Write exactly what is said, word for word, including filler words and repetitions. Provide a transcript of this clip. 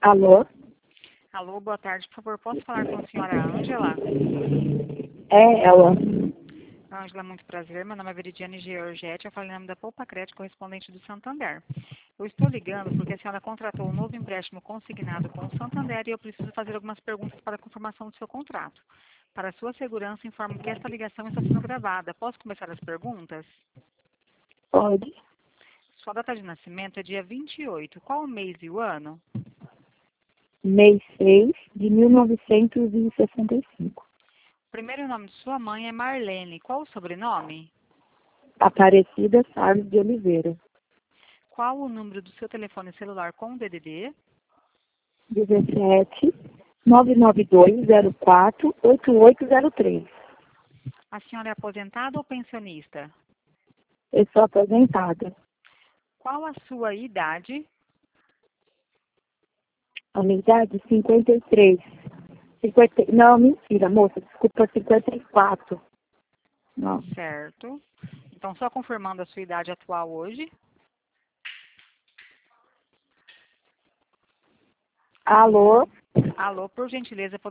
Alô? Alô, boa tarde. Por favor, posso falar com a senhora Ângela? É ela. Ângela, muito prazer. Meu nome é Veridiane Georgette. Eu falo em nome da Poupa Crédito, correspondente do Santander. Eu estou ligando porque a senhora contratou um novo empréstimo consignado com o Santander e eu preciso fazer algumas perguntas para a confirmação do seu contrato. Para sua segurança, informo que esta ligação está sendo gravada. Posso começar as perguntas? Pode. Sua data de nascimento é dia vinte e oito. Qual o mês e o ano? Mês seis de mil novecentos e sessenta e cinco. O primeiro nome de sua mãe é Marlene. Qual o sobrenome? Aparecida Salles de Oliveira. Qual o número do seu telefone celular com D D D? dezessete, nove nove dois zero quatro, oito oito zero três. A senhora é aposentada ou pensionista? Eu sou aposentada. Qual a sua idade? A minha idade, cinquenta e três. cinquenta... Não, mentira, moça. Desculpa, cinquenta e quatro. Não. Certo. Então, só confirmando a sua idade atual hoje. Alô? Alô, por gentileza,